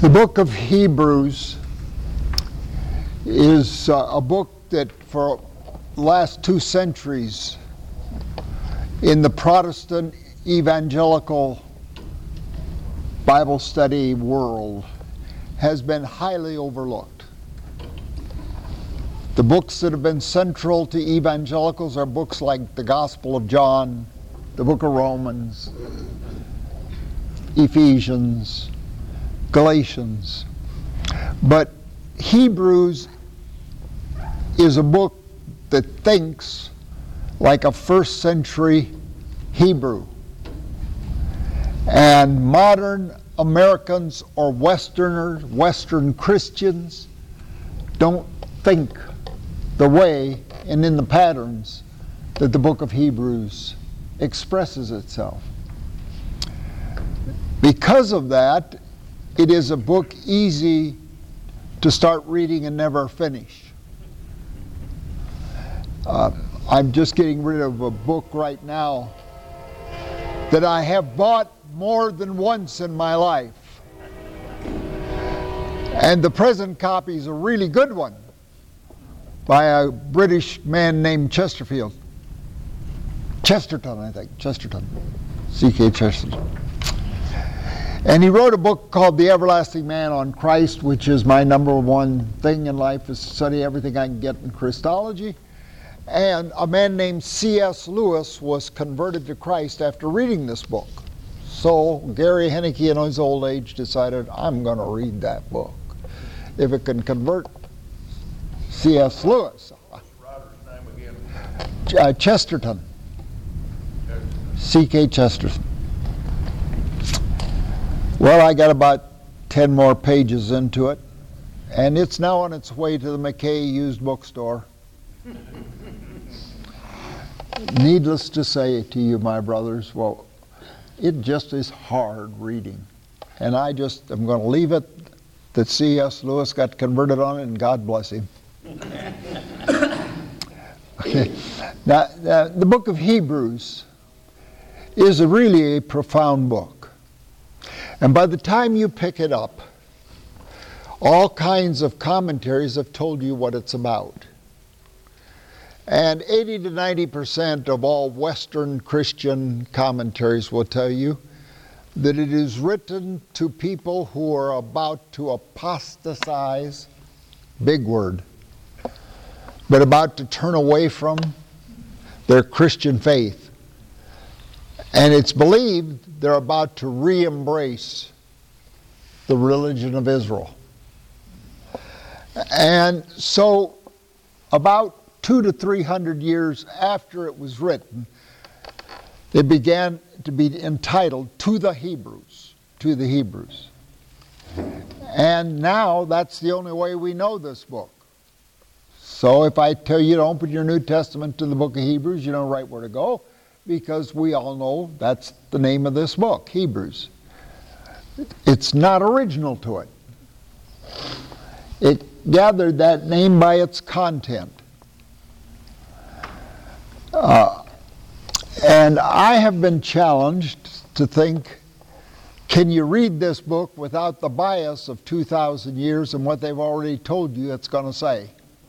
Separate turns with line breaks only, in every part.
The book of Hebrews is a book that for the last 2 centuries in the Protestant evangelical Bible study world has been highly overlooked. The books that have been central to evangelicals are books like the Gospel of John, the book of Romans, Ephesians, Galatians. But Hebrews is a book that thinks like a first century Hebrew. And modern Americans or Westerners, Western Christians, don't think the way and in the patterns that the book of Hebrews expresses itself. Because of that, it is a book easy to start reading and never finish. I'm just getting rid of a book right now that I have bought more than once in my life. And the present copy is a really good one by a British man named Chesterton, I think. Chesterton. C.K. Chesterton. And he wrote a book called The Everlasting Man on Christ, which is my number one thing in life, is to study everything I can get in Christology. And a man named C.S. Lewis was converted to Christ after reading this book. So Gary Hennicky in his old age decided, I'm going to read that book if it can convert C.S. Lewis.
What's the writer's name again?
Chesterton. C.K. Chesterton. Well, I got about 10 more pages into it, and it's now on its way to the McKay used bookstore. Needless to say to you, my brothers, well, it just is hard reading. And I'm going to leave it that C.S. Lewis got converted on it, and God bless him. Okay. Now, the book of Hebrews is really a profound book. And by the time you pick it up, all kinds of commentaries have told you what it's about. And 80 to 90% of all Western Christian commentaries will tell you that it is written to people who are about to apostatize, big word, but about to turn away from their Christian faith. And it's believed they're about to re-embrace the religion of Israel. And so about 200 to 300 years after it was written, it began to be entitled To the Hebrews. To the Hebrews. And now that's the only way we know this book. So if I tell you to open your New Testament to the book of Hebrews, you know right where to go, because we all know that's the name of this book, Hebrews. It's not original to it. It gathered that name by its content. And I have been challenged to think, can you read this book without the bias of 2,000 years and what they've already told you it's going to say?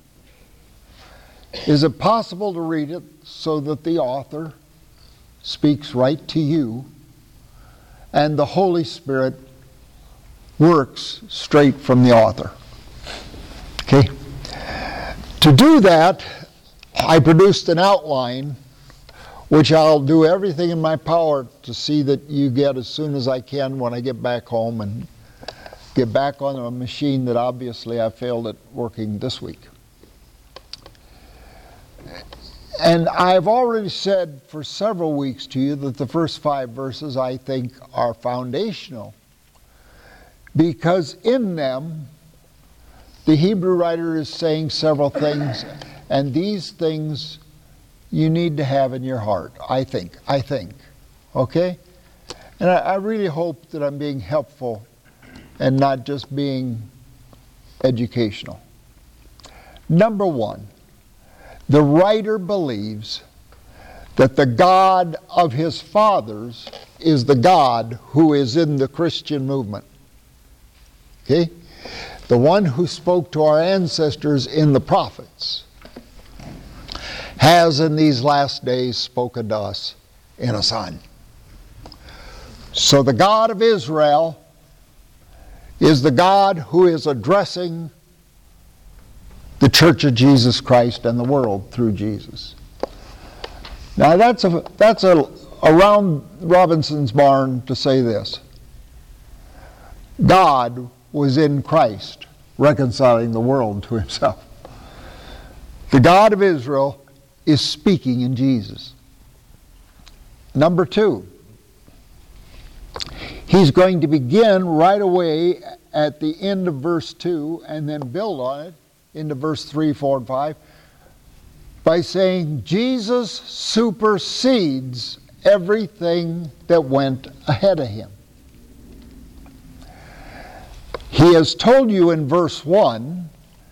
Is it possible to read it so that the author speaks right to you and the Holy Spirit works straight from the author? Okay? To do that, I produced an outline which I'll do everything in my power to see that you get as soon as I can when I get back home and get back on a machine that obviously I failed at working this week. And I've already said for several weeks to you that the first 5 verses I think are foundational, because in them the Hebrew writer is saying several things, and these things you need to have in your heart, I think. Okay? And I really hope that I'm being helpful and not just being educational. Number 1, the writer believes that the God of his fathers is the God who is in the Christian movement. Okay? The one who spoke to our ancestors in the prophets has in these last days spoken to us in a Son. So the God of Israel is the God who is addressing the Church of Jesus Christ and the world through Jesus. Now that's a around Robinson's barn to say this. God was in Christ, reconciling the world to himself. The God of Israel is speaking in Jesus. Number two, he's going to begin right away at the end of verse 2 and then build on it into verse 3, 4, and 5 by saying Jesus supersedes everything that went ahead of him. He has told you in verse 1,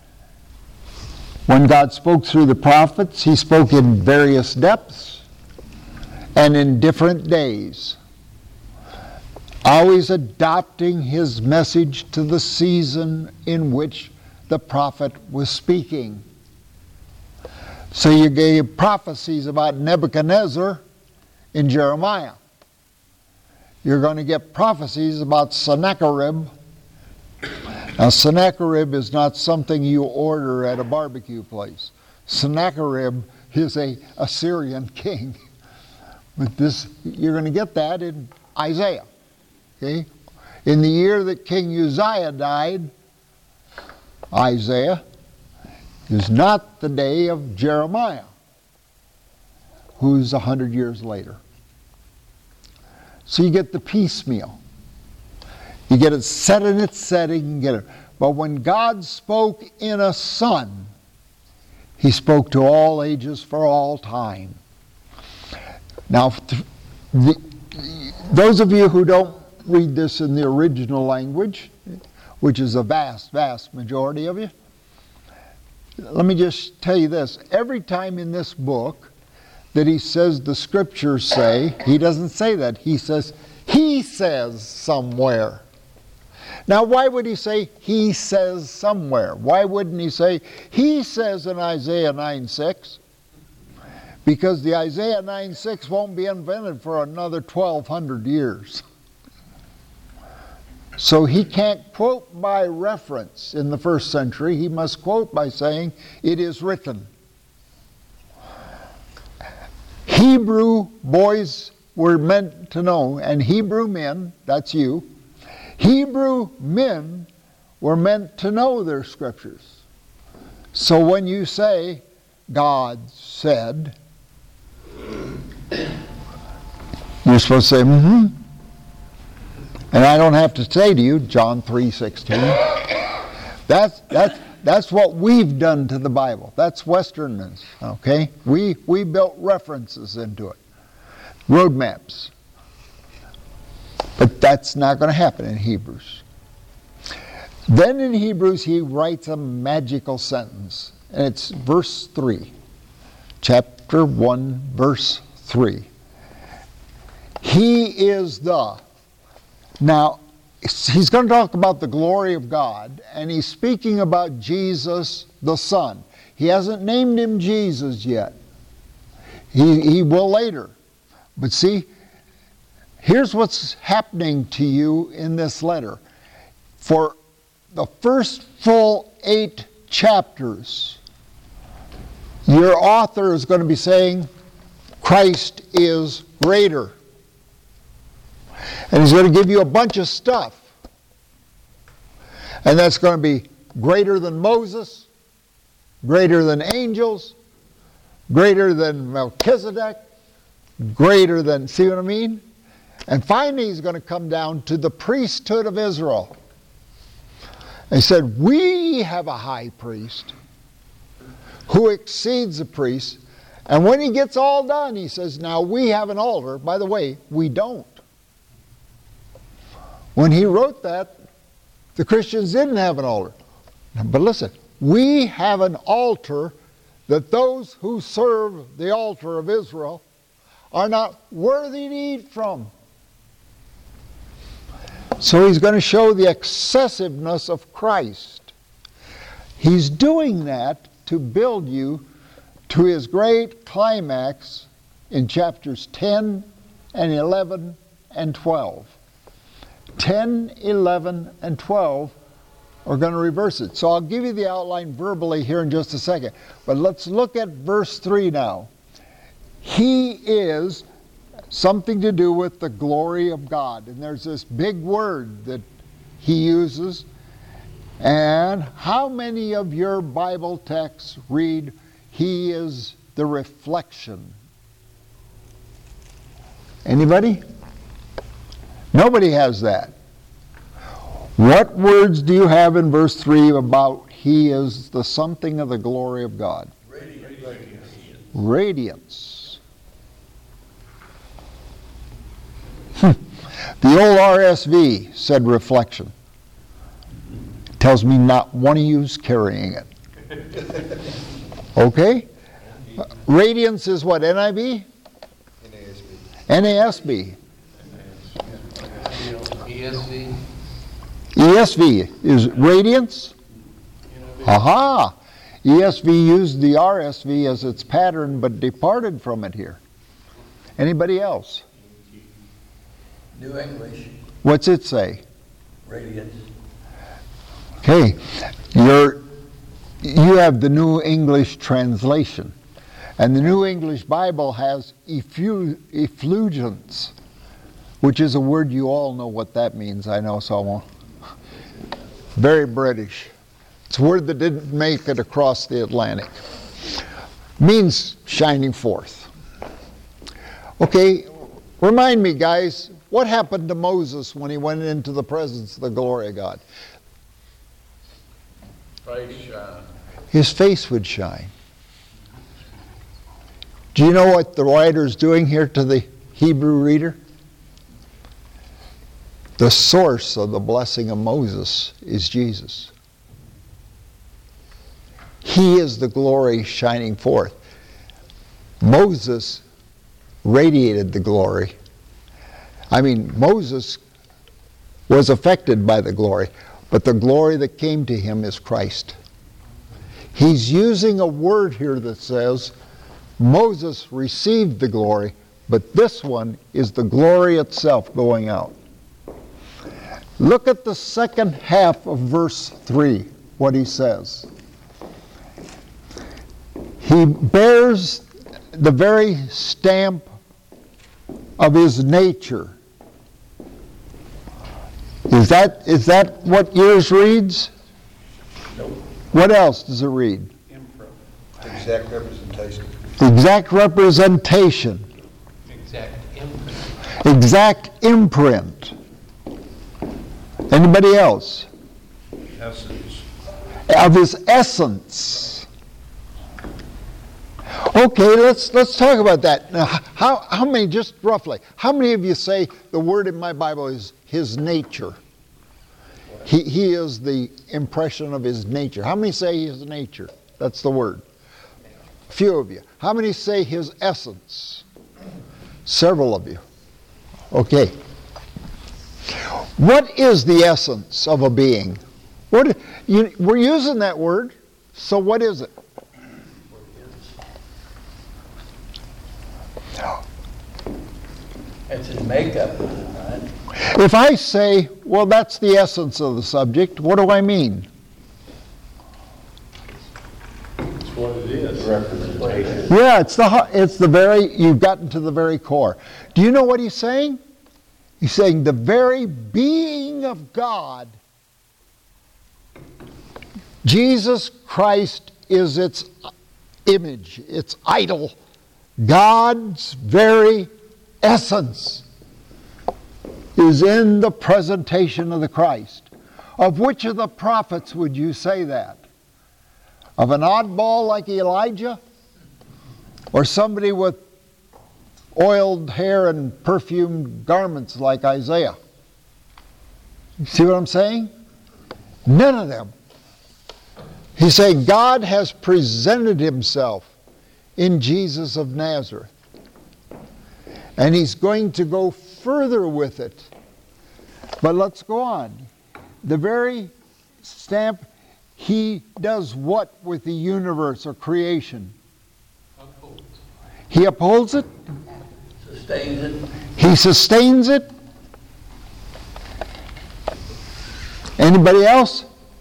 when God spoke through the prophets, he spoke in various depths and in different days, always adapting his message to the season in which the prophet was speaking. So you gave prophecies about Nebuchadnezzar in Jeremiah. You're going to get prophecies about Sennacherib. Now, Sennacherib is not something you order at a barbecue place. Sennacherib is an Assyrian king. But this, you're going to get that in Isaiah. Okay? In the year that King Uzziah died, Isaiah is not the day of Jeremiah, who's 100 years later. So you get the piecemeal. You get it set in its setting. You get it. But when God spoke in a Son, he spoke to all ages for all time. Now, those of you who don't read this in the original language, which is a vast, vast majority of you, let me just tell you this. Every time in this book that he says the scriptures say, he doesn't say that. He says somewhere. Now, why would he say he says somewhere? Why wouldn't he say he says in Isaiah 9:6? Because the Isaiah 9:6 won't be invented for another 1,200 years. So he can't quote by reference in the first century. He must quote by saying, it is written. Hebrew boys were meant to know, and Hebrew men, that's you, Hebrew men were meant to know their scriptures. So when you say, God said, you're supposed to say, mm-hmm. And I don't have to say to you, John 3:16. That's what we've done to the Bible. That's Westernness, okay? We built references into it, roadmaps. But that's not going to happen in Hebrews. Then in Hebrews he writes a magical sentence, and it's verse 3. Chapter 1, verse 3. He is the... Now, he's going to talk about the glory of God, and he's speaking about Jesus the Son. He hasn't named him Jesus yet. He will later. But see, here's what's happening to you in this letter. For the first full 8 chapters, your author is going to be saying, Christ is greater. And he's going to give you a bunch of stuff. And that's going to be greater than Moses, greater than angels, greater than Melchizedek, greater than, see what I mean? And finally he's going to come down to the priesthood of Israel. And he said, we have a high priest who exceeds the priest. And when he gets all done, he says, now we have an altar. By the way, we don't. When he wrote that, the Christians didn't have an altar. But listen, we have an altar that those who serve the altar of Israel are not worthy to eat from. So he's going to show the excessiveness of Christ. He's doing that to build you to his great climax in chapters 10 and 11 and 12. 10, 11, and 12 are going to reverse it. So I'll give you the outline verbally here in just a second. But let's look at verse 3 now. He is something to do with the glory of God. And there's this big word that he uses. And how many of your Bible texts read, he is the reflection? Anybody? Nobody has that. What words do you have in verse 3 about he is the something of the glory of God? Radiance. The old RSV said reflection. Tells me not one of you's carrying it. Okay? Radiance is what, NIV? NASB.
ESV.
ESV is radiance? Aha! ESV used the RSV as its pattern but departed from it here. Anybody else?
New English.
What's it say?
Radiance.
Okay, you have the New English translation. And the New English Bible has effulgence, which is a word you all know what that means. I know, so I won't. Very British. It's a word that didn't make it across the Atlantic. Means shining forth. Okay, remind me, guys, what happened to Moses when he went into the presence of the glory of God? His face would shine. Do you know what the writer's doing here to the Hebrew reader? The source of the blessing of Moses is Jesus. He is the glory shining forth. Moses radiated the glory. I mean, Moses was affected by the glory, but the glory that came to him is Christ. He's using a word here that says, Moses received the glory, but this one is the glory itself going out. Look at the second half of verse 3, what he says. He bears the very stamp of his nature. Is that what yours reads?
Nope.
What else does it read?
Exact representation.
Exact representation.
Exact imprint.
Exact imprint. Anybody else?
Essence.
Of his essence. Okay, let's talk about that. Now, how many, just roughly, how many of you say the word in my Bible is his nature? He is the impression of his nature. How many say his nature? That's the word. A few of you. How many say his essence? Several of you. Okay. What is the essence of a being? We're using that word, so what is it?
It's his makeup, right?
If I say, well, that's the essence of the subject, what do I mean?
That's what it is. Representation.
Yeah, it's the very, you've gotten to the very core. Do you know what he's saying? He's saying the very being of God, Jesus Christ is its image, its idol. God's very essence is in the presentation of the Christ. Of which of the prophets would you say that? Of an oddball like Elijah? Or somebody with oiled hair and perfumed garments like Isaiah? You see what I'm saying? None of them. He's saying God has presented himself in Jesus of Nazareth. And he's going to go further with it. But let's go on. The very stamp, he does what with the universe or creation?
Upholds.
He upholds it.
Sustains it.
He sustains it. Anybody else?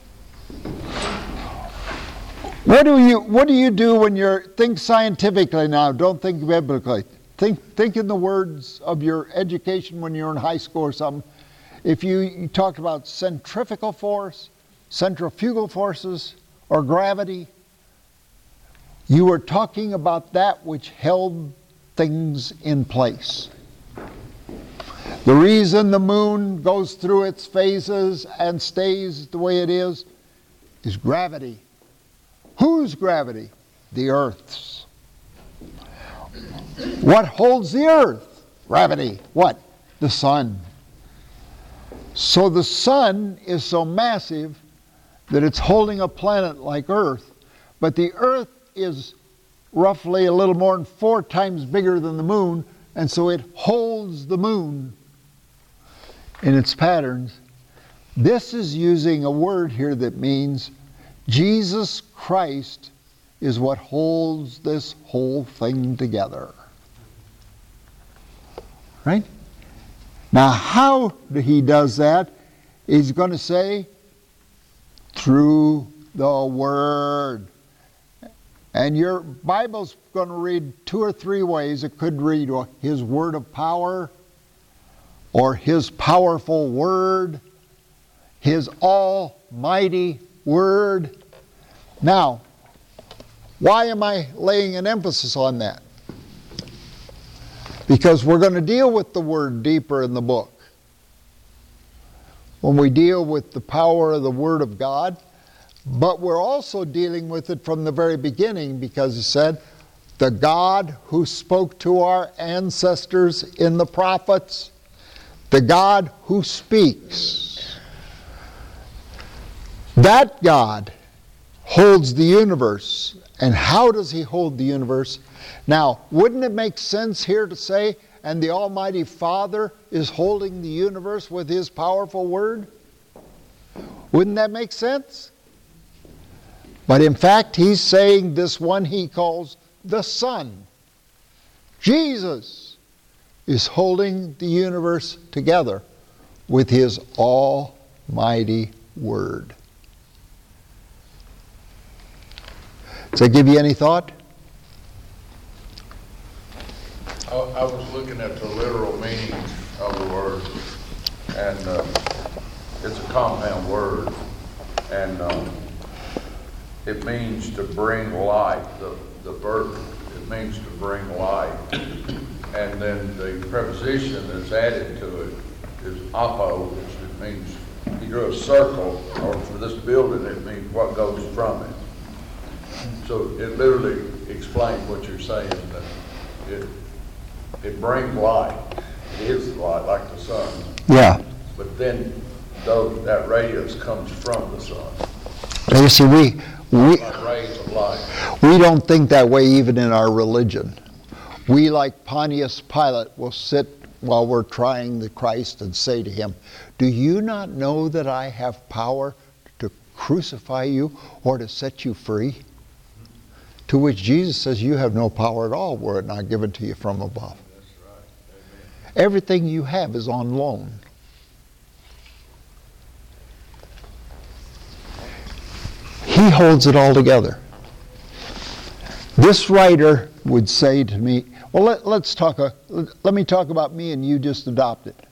What do you do when you're, think scientifically now, don't think biblically. Think in the words of your education when you're in high school or something. If you talked about centrifugal force, centrifugal forces, or gravity, you were talking about that which held things in place. The reason the moon goes through its phases and stays the way it is gravity. Whose gravity? The Earth's. What holds the Earth? Gravity. What? The sun. So the sun is so massive that it's holding a planet like Earth, but the Earth is roughly a little more than 4 times bigger than the moon, and so it holds the moon in its patterns. This is using a word here that means Jesus Christ is what holds this whole thing together. Right? Now, how he does that, he's going to say, through the Word. And your Bible's going to read 2 or 3 ways. It could read His Word of Power, or His Powerful Word, His Almighty Word. Now, why am I laying an emphasis on that? Because we're going to deal with the Word deeper in the book. When we deal with the power of the Word of God, but we're also dealing with it from the very beginning, because it said, the God who spoke to our ancestors in the prophets, the God who speaks. That God holds the universe. And how does He hold the universe? Now, wouldn't it make sense here to say, and the Almighty Father is holding the universe with His powerful Word? Wouldn't that make sense? But in fact, He's saying this one He calls the Son, Jesus, is holding the universe together with His Almighty Word. Does that give you any thought?
I was looking at the literal meaning of the word, and it's a compound word, and it means to bring light. The verb, it means to bring light. And then the preposition that's added to it is apo, which means, he drew a circle, or for this building it means what goes from it. So it literally explains what you're saying, that it brings light. It is light, like the sun.
Yeah.
But then that radiance comes from the sun.
You see,
Like rays of light.
we don't think that way even in our religion. We, like Pontius Pilate, will sit while we're trying the Christ and say to Him, do you not know that I have power to crucify you or to set you free? To which Jesus says, you have no power at all were it not given to you from above.
That's right. Amen.
Everything you have is on loan. He holds it all together. This writer would say to me, well, let me talk about me and you just adopt it.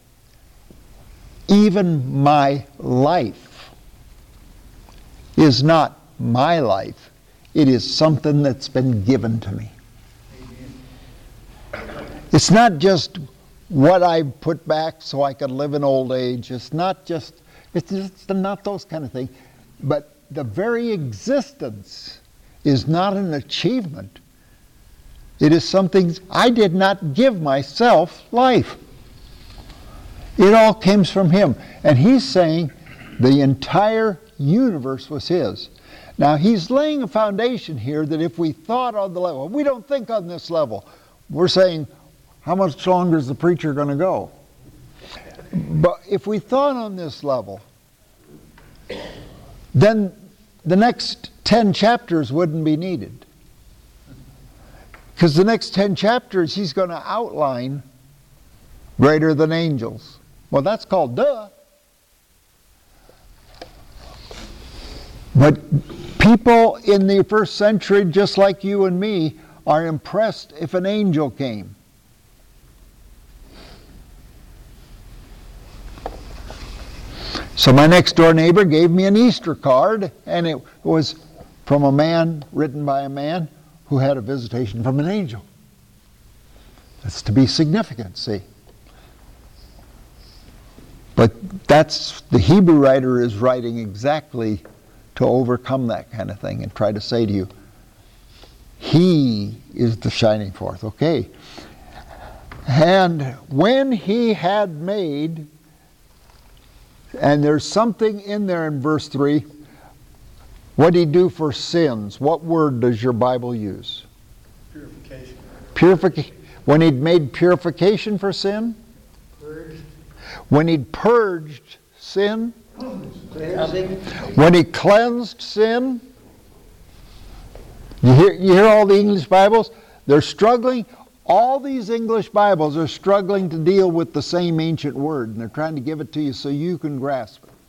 Even my life is not my life. It is something that's been given to me. It's not just what I put back so I can live in old age. It's not those kind of things. But the very existence is not an achievement. It is something, I did not give myself life. It all comes from Him. And He's saying the entire universe was His. Now, He's laying a foundation here that if we thought on the level, we don't think on this level. We're saying, how much longer is the preacher going to go? But if we thought on this level, then the next 10 chapters wouldn't be needed. Because the next 10 chapters, he's going to outline greater than angels. Well, that's called duh. But people in the first century, just like you and me, are impressed if an angel came. So my next door neighbor gave me an Easter card, and it was from a man, written by a man who had a visitation from an angel. That's to be significant, see. But that's, the Hebrew writer is writing exactly to overcome that kind of thing and try to say to you, he is the shining forth. Okay. And when he had made, and there's something in there in verse 3, what did he do for sins? What word does your Bible use?
Purification.
Purification. When he'd made purification for sin?
Purged.
When he'd purged sin?
Cleansing.
When he cleansed sin? You hear all the English Bibles? They're struggling. All these English Bibles are struggling to deal with the same ancient word, and they're trying to give it to you so you can grasp it.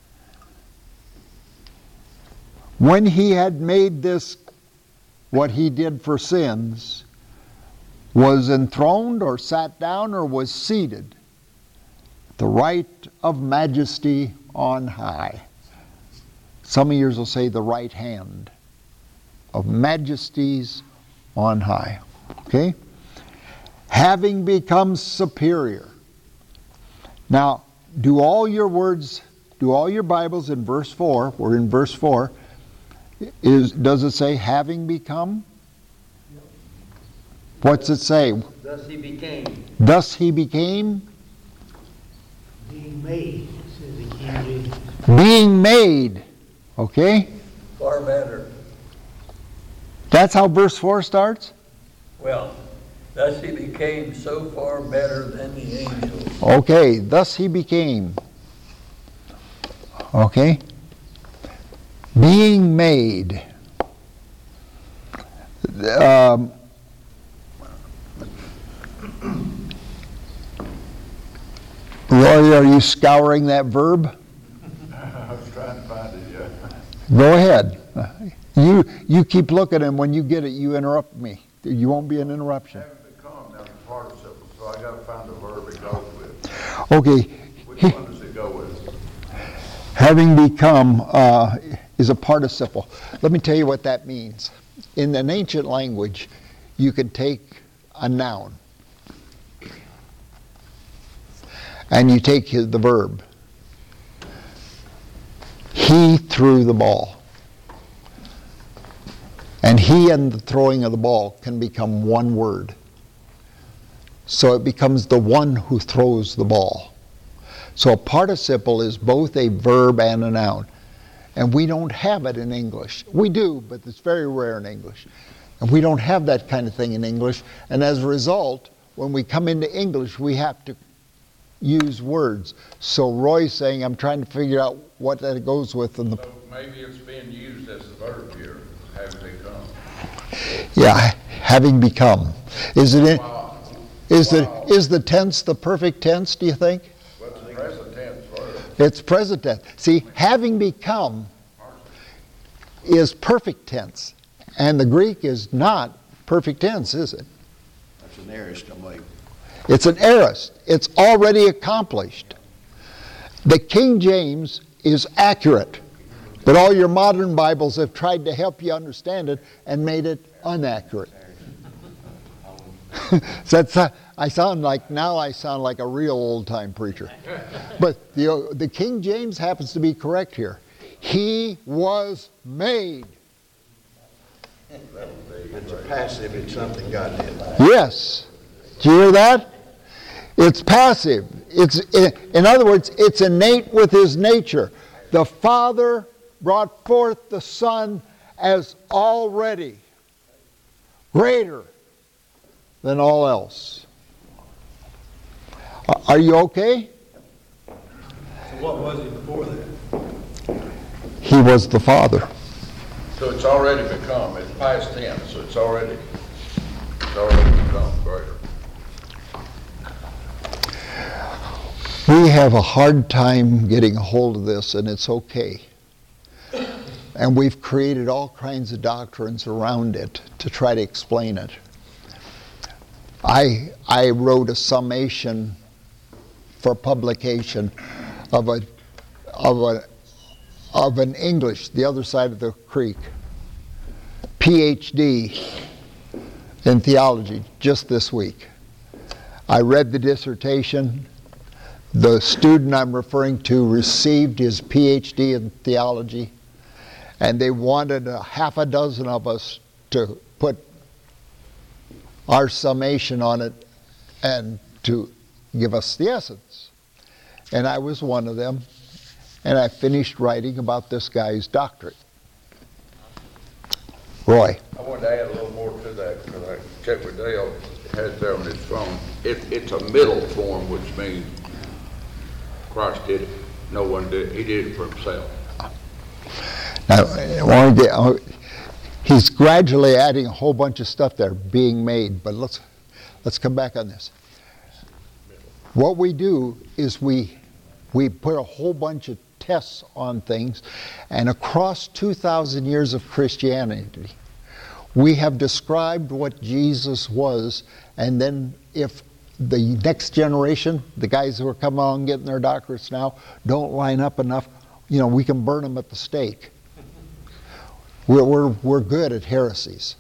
When he had made this, what he did for sins, was enthroned or sat down or was seated, the right of majesty on high. Some of yours will say the right hand of majesties on high. Okay? Having become superior. Now, do all your Bibles in verse 4, we're in verse 4, does it say having become? What's it say?
Thus he became.
Thus he became?
Being made, says the King James.
Being made. Okay?
Far better.
That's how verse 4 starts?
Well, thus he became so far better than the angels.
Okay, thus he became. Okay? Being made. Roy, are you scouring that verb?
I was trying to find it, yeah.
Go ahead. You keep looking, and when you get it, you interrupt me. You won't be an interruption.
Haven't become, now the participle, so I gotta find the verb it goes with.
Okay.
Which one does it go with?
Having become is a participle. Let me tell you what that means. In an ancient language, you could take a noun and you take the verb. He threw the ball. And he and the throwing of the ball can become one word. So it becomes the one who throws the ball. So a participle is both a verb and a noun. And we don't have it in English. We do, but it's very rare in English. And we don't have that kind of thing in English. And as a result, when we come into English, we have to use words. So Roy's saying, I'm trying to figure out what that goes with. In the
So maybe it's being used as the verb here, having become.
Yeah, having become. Is it?
Wow.
Is the tense the perfect tense? Do you think?
Well, it's the present tense verb.
It's present tense. See, having become is perfect tense, and the Greek is not perfect tense, is it?
That's an aorist, I believe.
It's an aorist. It's already accomplished. The King James is accurate, but all your modern Bibles have tried to help you understand it and made it inaccurate. So I sound like a real old-time preacher. But the King James happens to be correct here. He was made.
It's a passive, it's something God did.
Yes. Do you hear that? It's passive. In other words, it's innate with his nature. The Father brought forth the Son as already greater than all else. Are you okay?
What was he before that?
He was the Father.
So it's already become, it's past tense, so it's already become greater.
We have a hard time getting a hold of this, and it's okay. And we've created all kinds of doctrines around it to try to explain it. I wrote a summation for publication of an English, the other side of the creek, PhD in theology just this week. I read the dissertation. The student I'm referring to received his PhD in theology, and they wanted a half a dozen of us to put our summation on it and to give us the essence. And I was one of them, and I finished writing about this guy's doctorate. Roy.
I wanted to add a little more to that, because I checked with Dale, it has it there on his phone. It's a middle form, which means Christ did it. No one did it. He did it for himself.
Now, he's gradually adding a whole bunch of stuff there being made, but let's come back on this. What we do is we put a whole bunch of tests on things, and across 2,000 years of Christianity, we have described what Jesus was, and then if the next generation, the guys who are coming along getting their doctorates now, don't line up enough, we can burn them at the stake. We're good at heresies.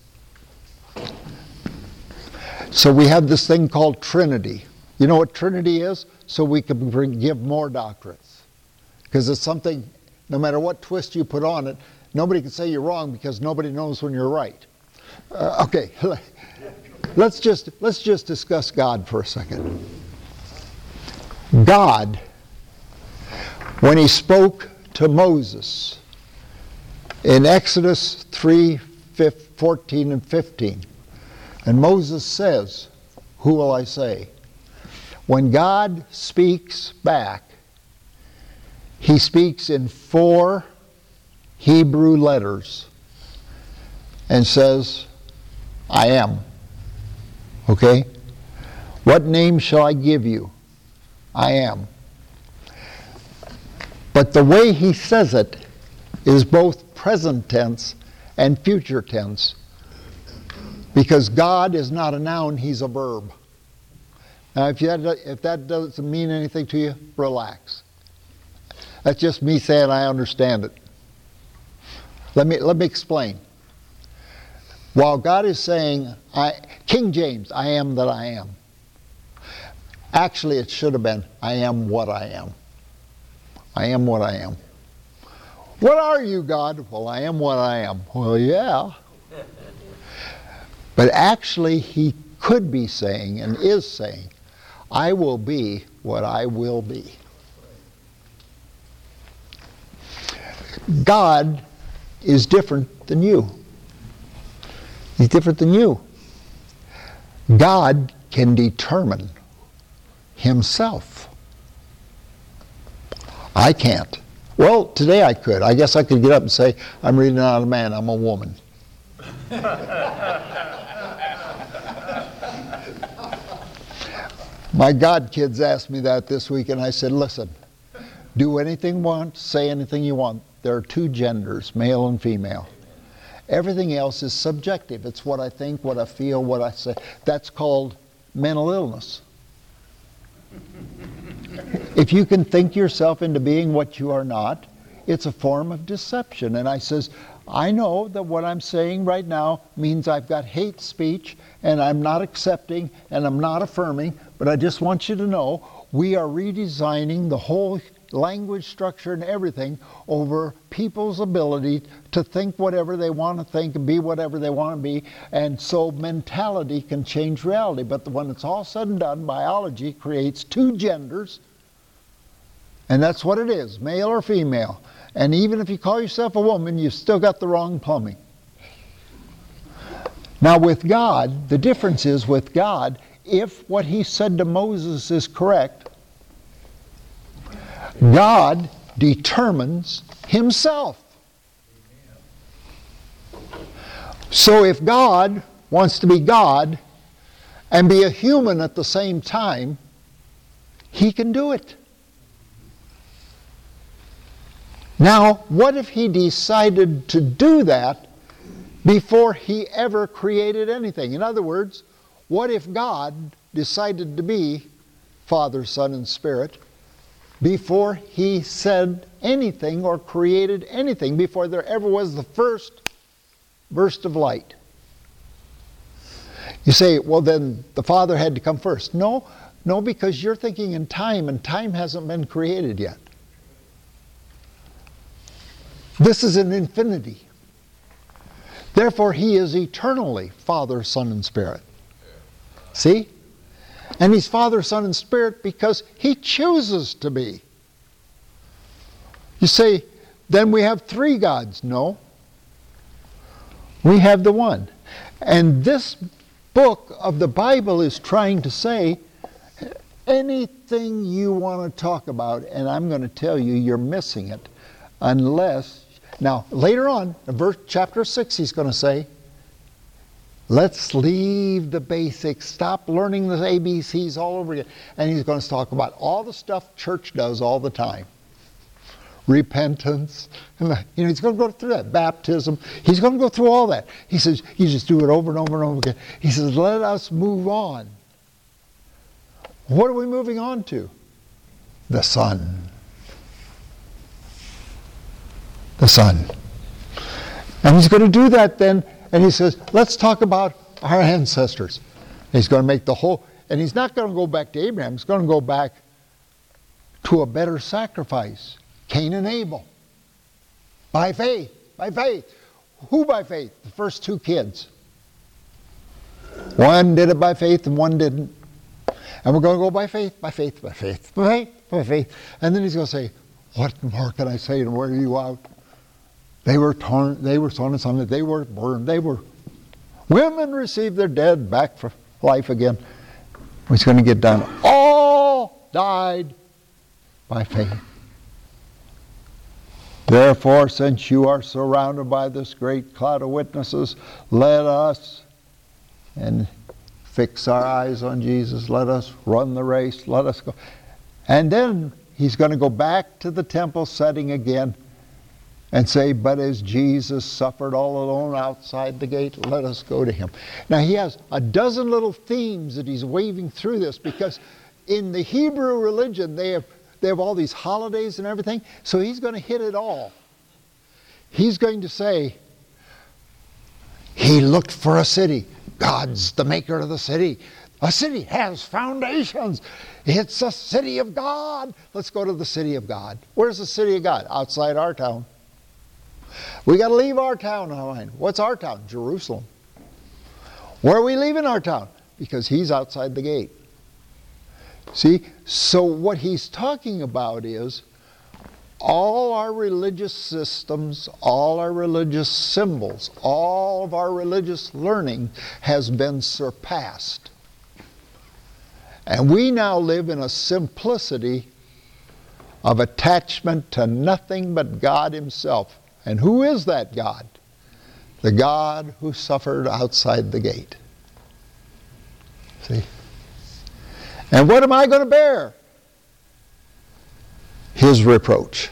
So we have this thing called Trinity. You know what Trinity is? So we can give more doctorates. Because it's something, no matter what twist you put on it, nobody can say you're wrong because nobody knows when you're right. Okay, let's just discuss God for a second. God, when he spoke to Moses in Exodus 3:14 and 15, and Moses says, "Who will I say?" When God speaks back, he speaks in 4 Hebrew letters and says, "I am." Okay? What name shall I give you? I am. But the way he says it is both present tense and future tense, because God is not a noun, he's a verb. Now, if that doesn't mean anything to you, relax. That's just me saying I understand it. Let me explain. While God is saying, King James, I am that I am. Actually, it should have been, I am what I am. I am what I am. What are you, God? Well, I am what I am. Well, yeah. But actually, he could be saying and is saying, I will be what I will be. God is different than you. He's different than you. God can determine himself. I can't. Well, today I could. I guess I could get up and say, I'm really not a man, I'm a woman. My godkids asked me that this week, and I said, listen, do anything you want, say anything you want. There are 2 genders, male and female. Everything else is subjective. It's what I think, what I feel, what I say. That's called mental illness. If you can think yourself into being what you are not, it's a form of deception. And I says, I know that what I'm saying right now means I've got hate speech, and I'm not accepting, and I'm not affirming, but I just want you to know we are redesigning the whole language structure and everything over people's ability to think whatever they want to think and be whatever they want to be, and so mentality can change reality. But when it's all said and done, biology creates 2 genders, and that's what it is, male or female. And even if you call yourself a woman, you've still got the wrong plumbing. Now with God, the difference is with God, if what he said to Moses is correct, God determines himself. So if God wants to be God and be a human at the same time, he can do it. Now, what if he decided to do that before he ever created anything? In other words, what if God decided to be Father, Son, and Spirit before he said anything or created anything, before there ever was the first burst of light? You say, well, then the Father had to come first. No, because you're thinking in time, and time hasn't been created yet. This is an infinity. Therefore, he is eternally Father, Son, and Spirit. See? And he's Father, Son, and Spirit because he chooses to be. You say, then we have three gods. No. We have the one. And this book of the Bible is trying to say, anything you want to talk about, and I'm going to tell you, you're missing it. Unless, now later on, in chapter 6, he's going to say, let's leave the basics, stop learning the ABCs all over again. And he's going to talk about all the stuff church does all the time. Repentance, he's going to go through that. Baptism, he's going to go through all that. He says, you just do it over and over and over again. He says, let us move on. What are we moving on to? The Son. The Son. And he's going to do that then, and he says, let's talk about our ancestors. He's going to make the whole, and he's not going to go back to Abraham, he's going to go back to a better sacrifice. Cain and Abel. By faith. By faith. Who by faith? The first two kids. One did it by faith and one didn't. And we're going to go by faith, by faith, by faith, by faith, by faith. And then he's going to say, what more can I say to wear you out? They were torn, they were sown and sown, they were burned, women received their dead back for life again. It's going to get done. All died by faith. Therefore, since you are surrounded by this great cloud of witnesses, let us, and fix our eyes on Jesus, let us run the race, let us go. And then he's going to go back to the temple setting again and say, but as Jesus suffered all alone outside the gate, let us go to him. Now he has a dozen little themes that he's waving through this, because in the Hebrew religion they have all these holidays and everything, so he's going to hit it all. He's going to say, he looked for a city. God's the maker of the city. A city has foundations. It's a city of God. Let's go to the city of God. Where's the city of God? Outside our town. We got to leave our town behind. What's our town? Jerusalem. Where are we leaving our town? Because he's outside the gate. See, so what he's talking about is all our religious systems, all our religious symbols, all of our religious learning has been surpassed. And we now live in a simplicity of attachment to nothing but God himself. And who is that God? The God who suffered outside the gate. See? And what am I going to bear? His reproach.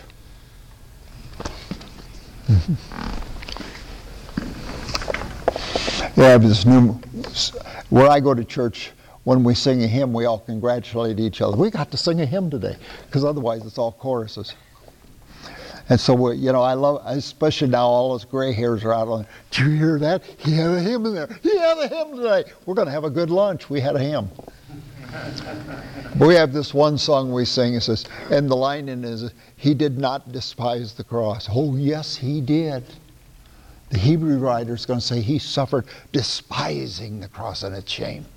Yeah, this new, where I go to church, when we sing a hymn, we all congratulate each other. We got to sing a hymn today, because otherwise it's all choruses. And so, I love, especially now all those gray hairs are out on. Did you hear that? He had a hymn in there. He had a hymn today. We're going to have a good lunch. We had a hymn. But we have this one song we sing. It says, and the line in it is, he did not despise the cross. Oh, yes, he did. The Hebrew writer is going to say he suffered despising the cross and its shame.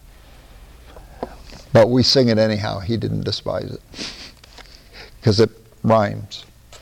But we sing it anyhow. He didn't despise it. Because it rhymes.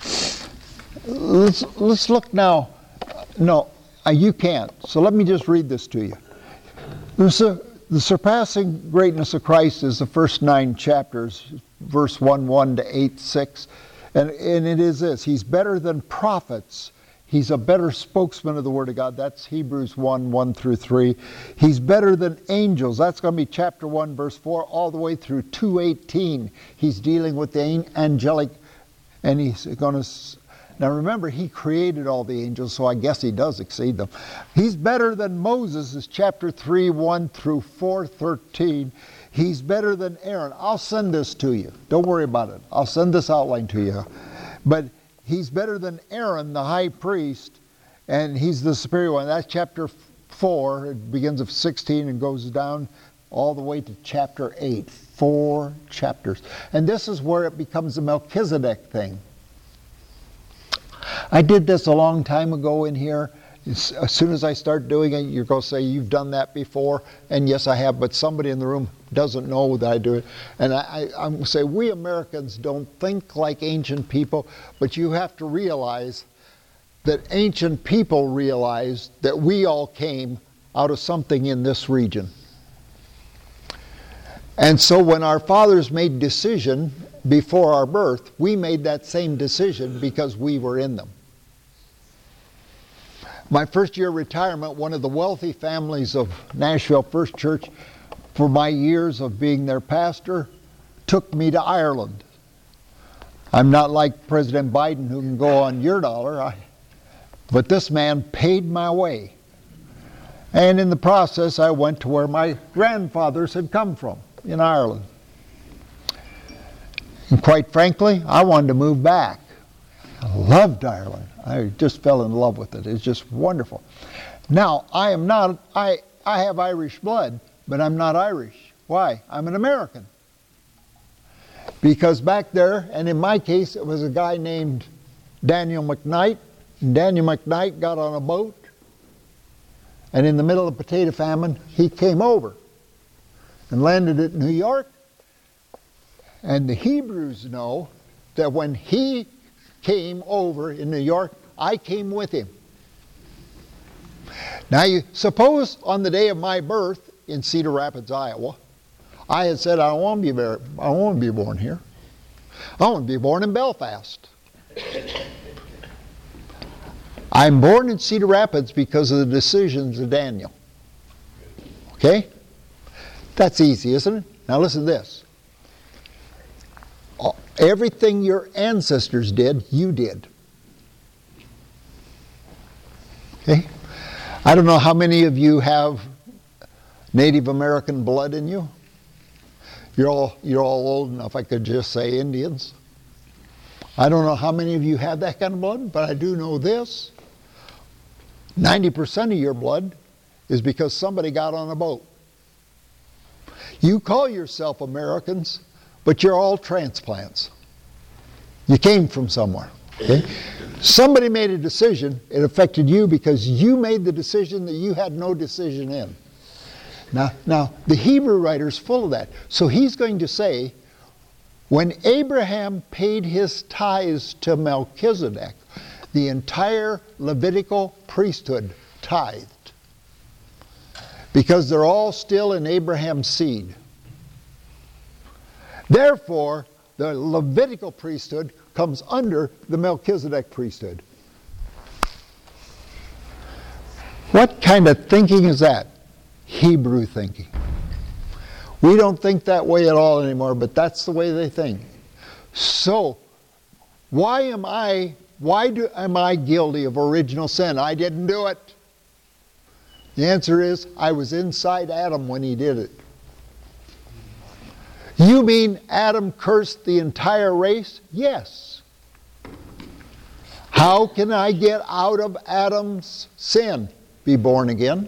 Let's look now. No, you can't. So let me just read this to you. the surpassing greatness of Christ is the first 9 chapters, verse 1:1 to 8:6. And it is this: He's better than prophets. He's a better spokesman of the Word of God. That's Hebrews 1:1 through 3. He's better than angels. That's going to be chapter 1, verse 4, all the way through 2:18. He's dealing with the angelic, and he's going to... Now remember, he created all the angels, so I guess he does exceed them. He's better than Moses, is chapter 3:1 through 4:13. He's better than Aaron. I'll send this to you. Don't worry about it. I'll send this outline to you. But he's better than Aaron, the high priest, and he's the superior one. That's chapter 4. It begins of 16 and goes down all the way to chapter 8. 4 chapters. And this is where it becomes a Melchizedek thing. I did this a long time ago in here. As soon as I start doing it, you're going to say, you've done that before. And yes, I have, but somebody in the room doesn't know that I do it. And I'm going to say, we Americans don't think like ancient people, but you have to realize that ancient people realized that we all came out of something in this region. And so when our fathers made decision before our birth, we made that same decision because we were in them. My first year of retirement, one of the wealthy families of Nashville First Church, for my years of being their pastor, took me to Ireland. I'm not like President Biden who can go on your dollar, but this man paid my way. And in the process, I went to where my grandfathers had come from, in Ireland. And quite frankly, I wanted to move back. I loved Ireland. I just fell in love with it. It's just wonderful. Now, I have Irish blood, but I'm not Irish. Why? I'm an American. Because back there, and in my case, it was a guy named Daniel McKnight. And Daniel McKnight got on a boat, and in the middle of the potato famine, he came over and landed at New York. And the Hebrews know that when he came over in New York, I came with him. Now, you suppose on the day of my birth in Cedar Rapids, Iowa, I had said, I don't want to be born here. I want to be born in Belfast. I'm born in Cedar Rapids because of the decisions of Daniel. Okay? That's easy, isn't it? Now listen to this. Everything your ancestors did, you did. Okay? I don't know how many of you have Native American blood in you. You're all old enough, I could just say Indians. I don't know how many of you have that kind of blood, but I do know this. 90% of your blood is because somebody got on a boat. You call yourself Americans, but you're all transplants. You came from somewhere. Okay? Somebody made a decision. It affected you because you made the decision that you had no decision in. Now, the Hebrew writer's full of that. So he's going to say, when Abraham paid his tithes to Melchizedek, the entire Levitical priesthood tithed. Because they're all still in Abraham's seed. Therefore, the Levitical priesthood comes under the Melchizedek priesthood. What kind of thinking is that? Hebrew thinking. We don't think that way at all anymore, but that's the way they think. So, why am I guilty of original sin? I didn't do it. The answer is, I was inside Adam when he did it. You mean Adam cursed the entire race? Yes. How can I get out of Adam's sin? Be born again.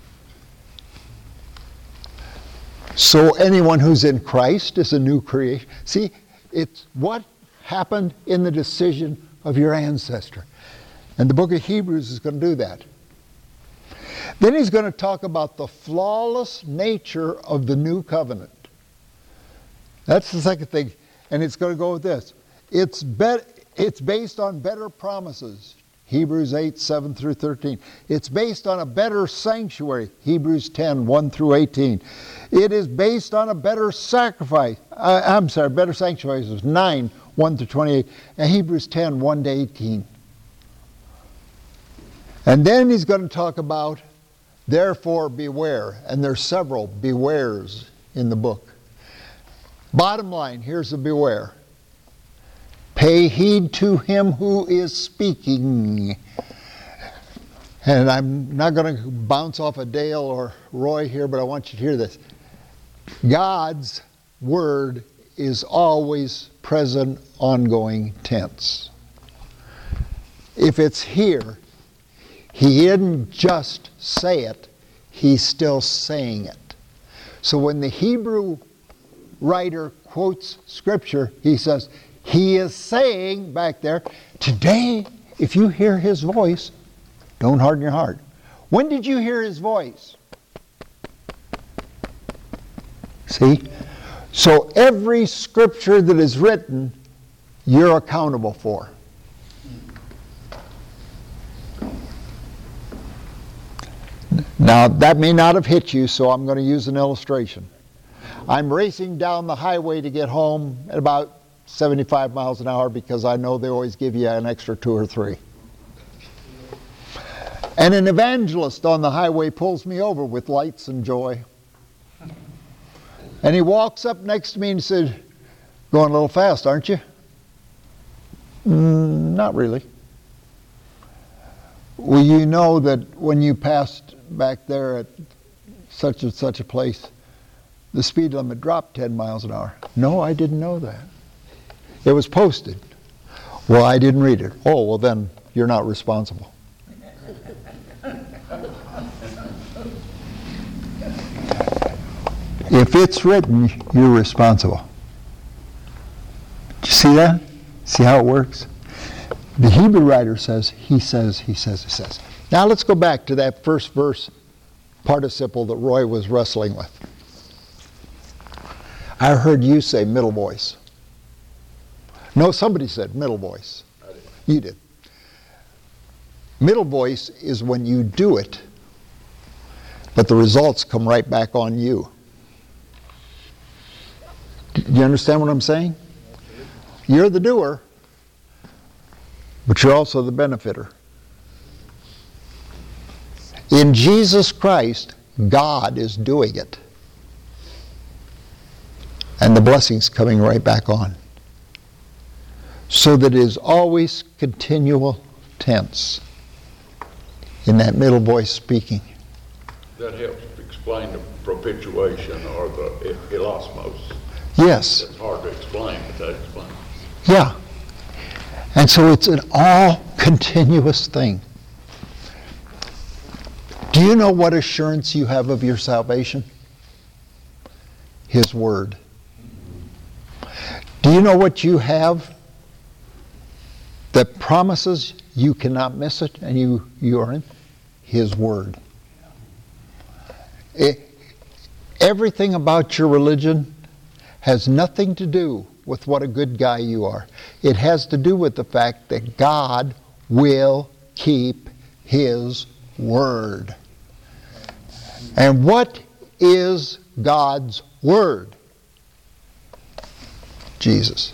So anyone who's in Christ is a new creation. See, it's what happened in the decision of your ancestor. And the book of Hebrews is going to do that. Then he's going to talk about the flawless nature of the new covenant. That's the second thing. And it's going to go with this. It's based on better promises. Hebrews 8, 7 through 13. It's based on a better sanctuary, Hebrews 10, 1 through 18. It is based on a better sacrifice. Better sanctuaries is 9, 1 through 28, and Hebrews 10, 1 to 18. And then he's going to talk about, therefore beware. And there's several bewares in the book. Bottom line, here's the beware. Pay heed to him who is speaking. And I'm not going to bounce off of Dale or Roy here, but I want you to hear this. God's word is always present, ongoing tense. If it's here, he didn't just say it, he's still saying it. So when the Hebrew writer quotes Scripture, he says, he is saying back there, today, if you hear his voice, don't harden your heart. When did you hear his voice? See? So every Scripture that is written, you're accountable for. Now, that may not have hit you, so I'm going to use an illustration. I'm racing down the highway to get home at about 75 miles an hour because I know they always give you an extra 2 or 3. And an evangelist on the highway pulls me over with lights and joy. And he walks up next to me and said, going a little fast, aren't you? Not really. Well, you know that when you passed back there at such and such a place, the speed limit dropped 10 miles an hour. No, I didn't know that. It was posted. Well, I didn't read it. Oh, well then, you're not responsible. If it's written, you're responsible. Do you see that? See how it works? The Hebrew writer says, he says. Now let's go back to that first verse participle that Roy was wrestling with. I heard you say middle voice. No, somebody said middle voice. You did. Middle voice is when you do it, but the results come right back on you. Do you understand what I'm saying? You're the doer, but you're also the benefiter. In Jesus Christ, God is doing it. And the blessing's coming right back on. So that it is always continual tense in that middle voice speaking.
That helps explain the propitiation or the elosmos.
Yes.
It's hard to explain, but that explains.
Yeah. And so it's an all continuous thing. Do you know what assurance you have of your salvation? His Word. Do you know what you have that promises you cannot miss it and you are in? His Word. Everything about your religion has nothing to do with what a good guy you are. It has to do with the fact that God will keep His Word. And what is God's Word? Jesus.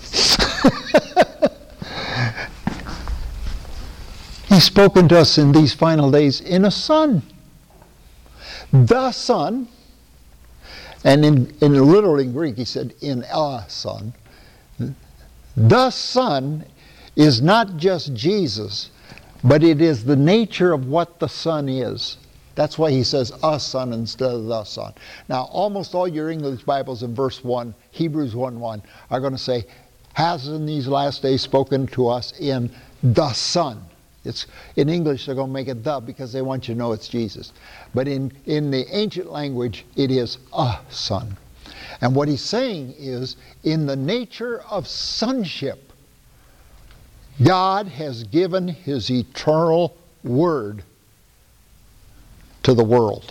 He's spoken to us in these final days in a Son. The Son. And literally in Greek, he said, in a Son. The Son is not just Jesus, but it is the nature of what the Son is. That's why he says a Son instead of the Son. Now, almost all your English Bibles in verse 1, Hebrews 1:1, are going to say, has in these last days spoken to us in the Son. In English, they're going to make it the because they want you to know it's Jesus. But in the ancient language, it is a Son. And what he's saying is, in the nature of sonship, God has given His eternal Word to the world.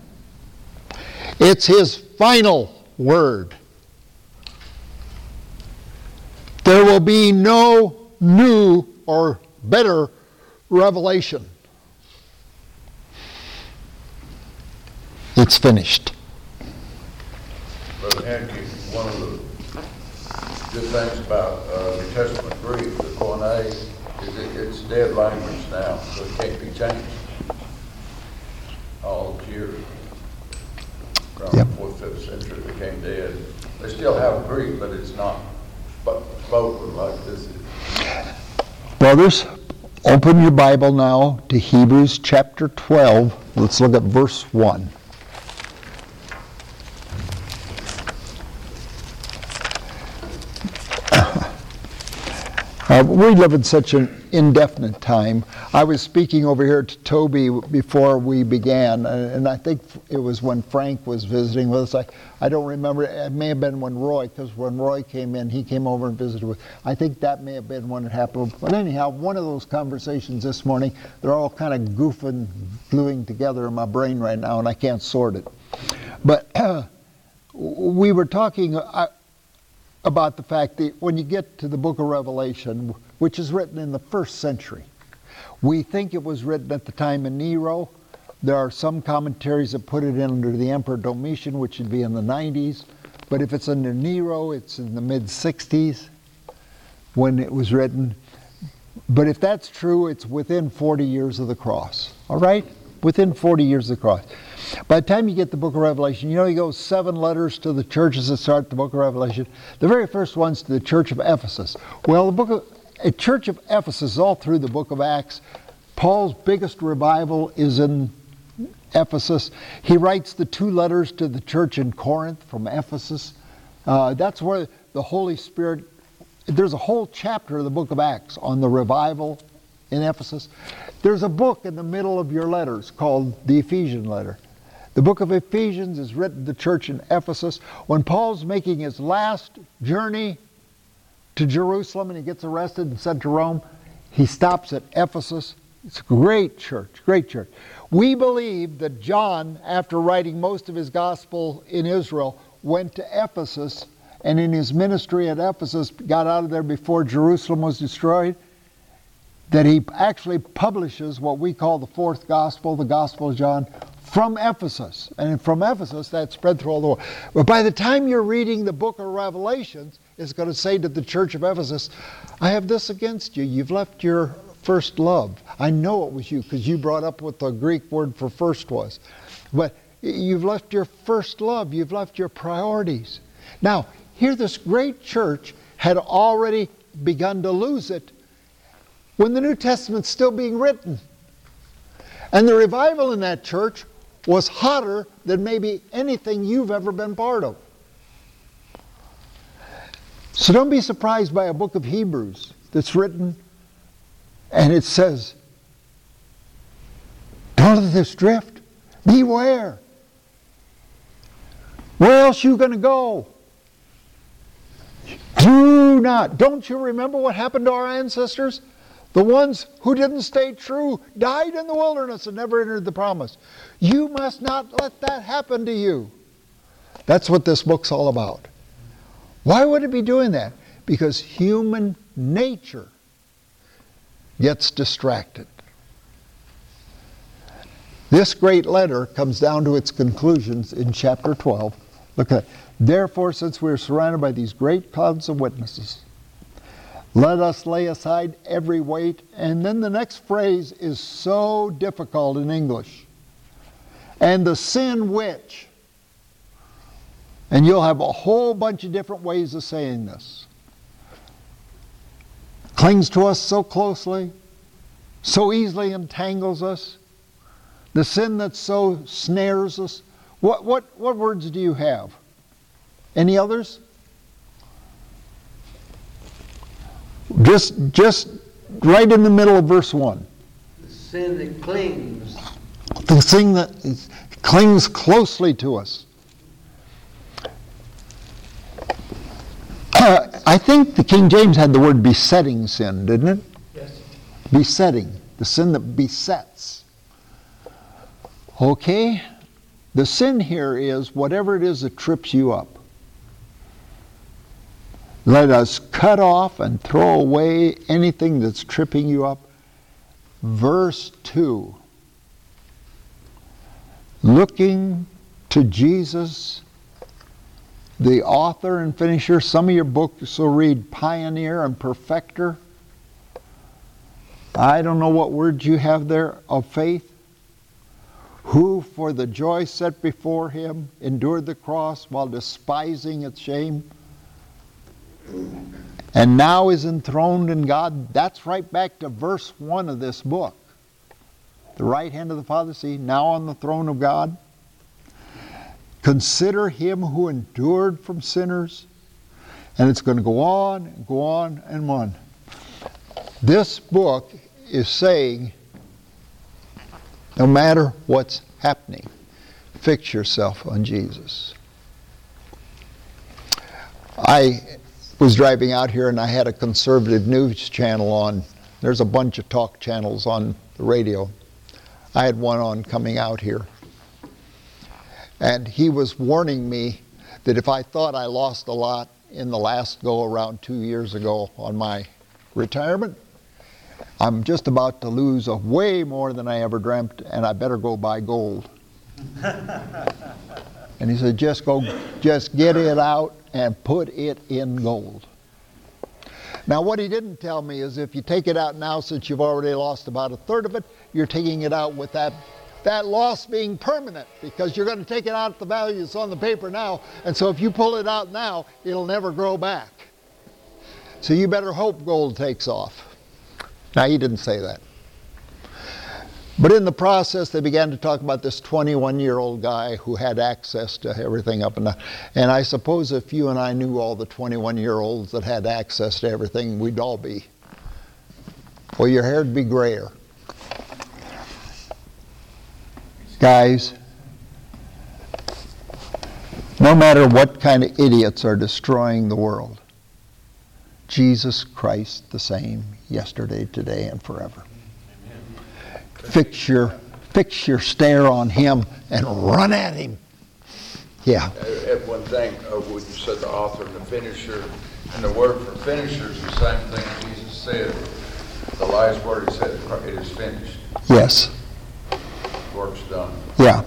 It's His final Word. There will be no new or better Revelation. It's finished.
Brother Henke, one of the good things about New Testament Greek, the Koine, is it's dead language now, so it can't be changed. All years from
Yep.
4th, 5th century it became dead. They still have Greek, but it's not spoken like this is.
Brothers, open your Bible now to Hebrews chapter 12. Let's look at verse 1. We live in such an indefinite time. I was speaking over here to Toby before we began, and I think it was when Frank was visiting with us. I don't remember. It may have been when Roy, because when Roy came in, he came over and visited with. I think that may have been when it happened. But anyhow, one of those conversations this morning, they're all kind of goofing, gluing together in my brain right now, and I can't sort it. But we were talking about the fact that when you get to the book of Revelation, which is written in the 1st century, we think it was written at the time of Nero. There are some commentaries that put it in under the Emperor Domitian, which would be in the 90s. But if it's under Nero, it's in the mid-60s when it was written. But if that's true, it's within 40 years of the cross. All right? Within 40 years of the cross. By the time you get the book of Revelation, you know he goes 7 letters to the churches that start the book of Revelation. The very first one's to the church of Ephesus. Well, the church of Ephesus is all through the book of Acts. Paul's biggest revival is in Ephesus. He writes the 2 letters to the church in Corinth from Ephesus. That's where the Holy Spirit, there's a whole chapter of the book of Acts on the revival in Ephesus. There's a book in the middle of your letters called the Ephesian letter. The book of Ephesians is written to the church in Ephesus. When Paul's making his last journey to Jerusalem and he gets arrested and sent to Rome, he stops at Ephesus. It's a great church, great church. We believe that John, after writing most of his gospel in Israel, went to Ephesus, and in his ministry at Ephesus, got out of there before Jerusalem was destroyed, that he actually publishes what we call the 4th gospel, the Gospel of John, from Ephesus. And from Ephesus, that spread through all the world. But by the time you're reading the book of Revelations, it's going to say to the church of Ephesus, I have this against you. You've left your first love. I know it was you, because you brought up what the Greek word for first was. But you've left your first love. You've left your priorities. Now, here this great church had already begun to lose it when the New Testament's still being written. And the revival in that church was hotter than maybe anything you've ever been part of. So don't be surprised by a book of Hebrews that's written and it says, don't let this drift. Beware. Where else are you going to go? Do not. Don't you remember what happened to our ancestors? The ones who didn't stay true died in the wilderness and never entered the promise. You must not let that happen to you. That's what this book's all about. Why would it be doing that? Because human nature gets distracted. This great letter comes down to its conclusions in chapter 12. Look at it. Therefore, since we are surrounded by these great clouds of witnesses, let us lay aside every weight. And then the next phrase is so difficult in English. And the sin which. And you'll have a whole bunch of different ways of saying this. Clings to us so closely, so easily entangles us. The sin that so snares us. What words do you have? Any others? Just right in the middle of verse 1.
The sin that clings.
The thing that clings closely to us. I think the King James had the word besetting sin, didn't it?
Yes.
Besetting. The sin that besets. Okay? The sin here is whatever it is that trips you up. Let us cut off and throw away anything that's tripping you up. verse 2. Looking to Jesus, the author and finisher. Some of your books will read pioneer and perfecter. I don't know what words you have there of faith. Who for the joy set before him endured the cross while despising its shame, and now is enthroned in God. That's right back to verse 1 of this book. The right hand of the Father, see, now on the throne of God. Consider him who endured from sinners. And it's going to go on and go on and on. This book is saying, no matter what's happening, fix yourself on Jesus. I was driving out here and I had a conservative news channel on. There's a bunch of talk channels on the radio. I had one on coming out here. And he was warning me that if I thought I lost a lot in the last go-around 2 years ago on my retirement, I'm just about to lose way more than I ever dreamt, and I better go buy gold. And he said, just get it out and put it in gold. Now what he didn't tell me is if you take it out now, since you've already lost about a third of it, you're taking it out with that loss being permanent, because you're going to take it out at the value that's on the paper now, and so if you pull it out now, it'll never grow back. So you better hope gold takes off. Now he didn't say that. But in the process, they began to talk about this 21-year-old guy who had access to everything up and down. And I suppose if you and I knew all the 21-year-olds that had access to everything, we'd all be, well, your hair'd be grayer. Guys, no matter what kind of idiots are destroying the world, Jesus Christ the same yesterday, today, and forever. Fix your stare on him and run at him. Yeah.
Add one thing, when you said the author and the finisher, and the word for finisher is the same thing Jesus said. The last word he said, it is finished.
Yes.
Work's done.
Yeah.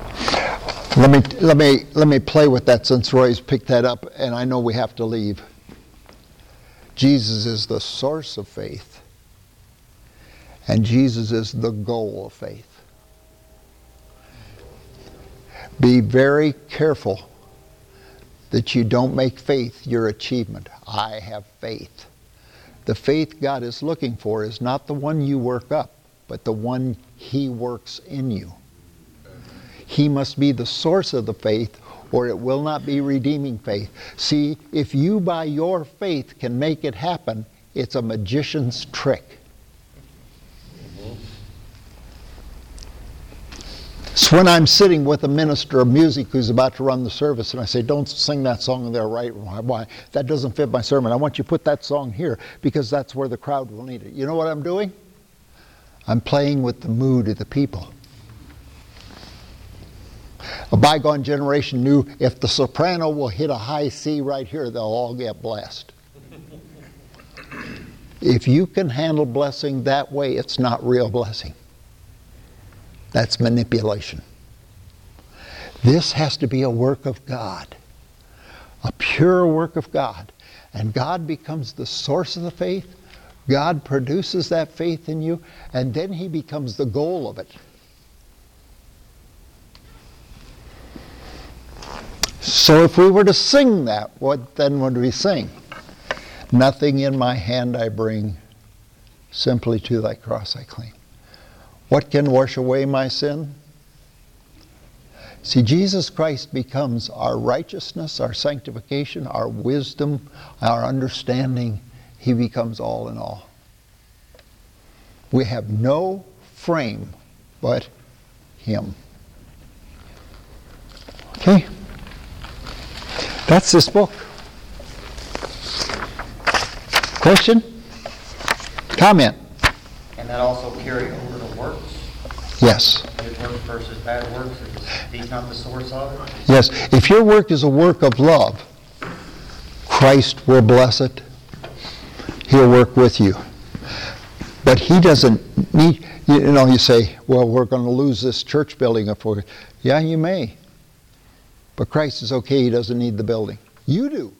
Let me play with that since Roy's picked that up, and I know we have to leave. Jesus is the source of faith. And Jesus is the goal of faith. Be very careful that you don't make faith your achievement. I have faith. The faith God is looking for is not the one you work up, but the one He works in you. He must be the source of the faith, or it will not be redeeming faith. See, if you by your faith can make it happen, it's a magician's trick. So when I'm sitting with a minister of music who's about to run the service, and I say, don't sing that song there, right? Why? That doesn't fit my sermon. I want you to put that song here, because that's where the crowd will need it. You know what I'm doing? I'm playing with the mood of the people. A bygone generation knew if the soprano will hit a high C right here, they'll all get blessed. If you can handle blessing that way, it's not real blessing. That's manipulation. This has to be a work of God, a pure work of God. And God becomes the source of the faith. God produces that faith in you, and then He becomes the goal of it. So if we were to sing that, what then would we sing? Nothing in my hand I bring, simply to thy cross I cling. What can wash away my sin? See, Jesus Christ becomes our righteousness, our sanctification, our wisdom, our understanding. He becomes all in all. We have no frame but Him. Okay? That's this book. Question? Comment?
And that also carry over to works?
Yes.
Good works versus bad works? Is He's not the source of it?
Yes. If your work is a work of love, Christ will bless it. He'll work with you. But he doesn't need, you say, well, we're going to lose this church building if we're, yeah, you may. But Christ is okay, he doesn't need the building. You do.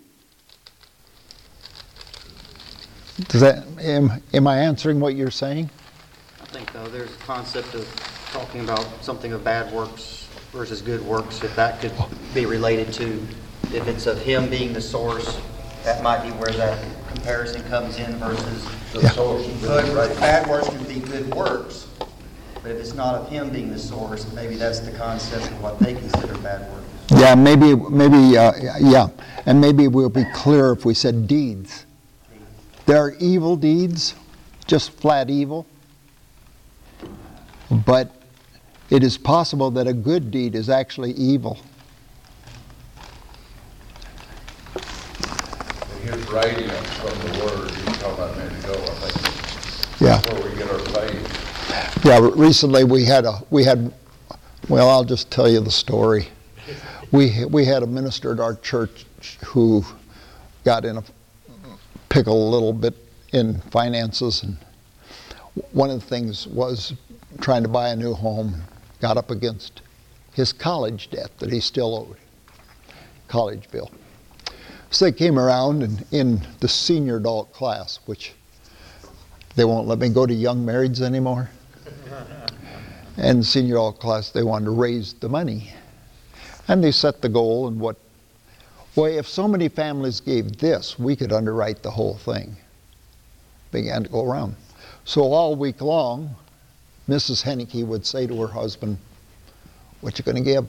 Does that, am I answering what you're saying?
I think, though, there's a concept of talking about something of bad works versus good works, if that could be related to, if it's of him being the source, that might be where that comparison comes in versus
The source.
bad works can be good works, but if it's not of him being the source, maybe that's the concept of what they consider bad works.
Yeah, maybe, yeah. And maybe we'll be clear if we said deeds. There are evil deeds, just flat evil. But it is possible that a good deed is actually evil.
And his radiance from the word, you were talking about a minute ago, I think.
Yeah.
That's where we get our faith.
Yeah, recently we had, well, I'll just tell you the story. We had a minister at our church who got in a pickle a little bit in finances, and one of the things was trying to buy a new home. Got up against his college debt that he still owed, college bill. So they came around, and in the senior adult class, which they won't let me go to young marrieds anymore, and senior adult class, they wanted to raise the money. And they set the goal, and if so many families gave this, we could underwrite the whole thing. Began to go around. So all week long, Mrs. Henneke would say to her husband, what you going to give?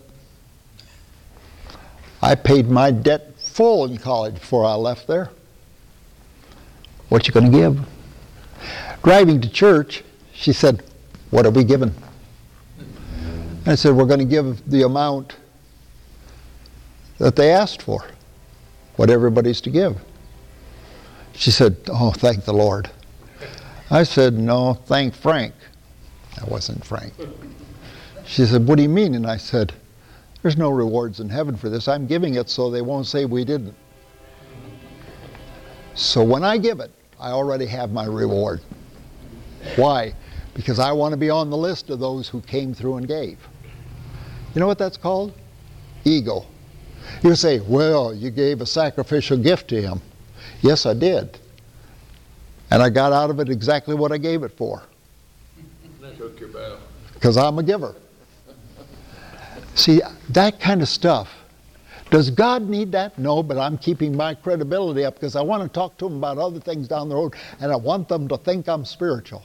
I paid my debt full in college before I left there. What you going to give? Driving to church, she said, what are we giving? And I said, we're going to give the amount that they asked for, what everybody's to give. She said, oh, thank the Lord. I said, no, thank Frank. That wasn't Frank. She said, what do you mean? And I said, there's no rewards in heaven for this. I'm giving it so they won't say we didn't. So when I give it, I already have my reward. Why? Because I want to be on the list of those who came through and gave. You know what that's called? Ego. You say, well, you gave a sacrificial gift to him. Yes, I did. And I got out of it exactly what I gave it for.
Took your bow.
Because I'm a giver. See, that kind of stuff. Does God need that? No, but I'm keeping my credibility up because I want to talk to them about other things down the road, and I want them to think I'm spiritual.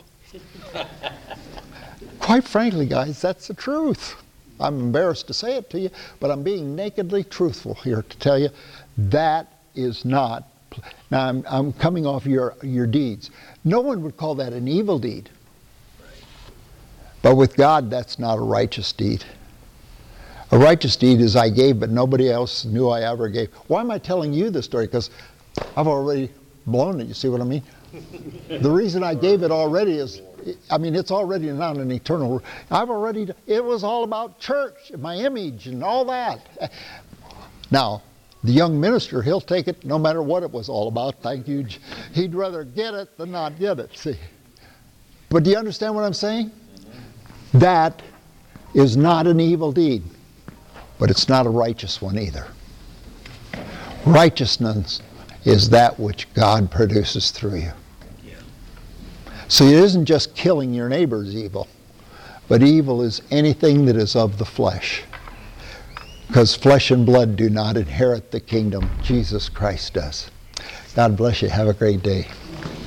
Quite frankly, guys, that's the truth. I'm embarrassed to say it to you, but I'm being nakedly truthful here to tell you that is not. Now, I'm coming off your deeds. No one would call that an evil deed. But with God, that's not a righteous deed. A righteous deed is I gave, but nobody else knew I ever gave. Why am I telling you this story? Because I've already blown it. You see what I mean? The reason I gave it already is, it's already not an eternal. It was all about church, my image, and all that. Now, the young minister, he'll take it no matter what it was all about. Thank you. He'd rather get it than not get it. See? But do you understand what I'm saying? That is not an evil deed, but it's not a righteous one either. Righteousness is that which God produces through you. So it isn't just killing your neighbor's evil, but evil is anything that is of the flesh. Because flesh and blood do not inherit the kingdom. Jesus Christ does. God bless you. Have a great day.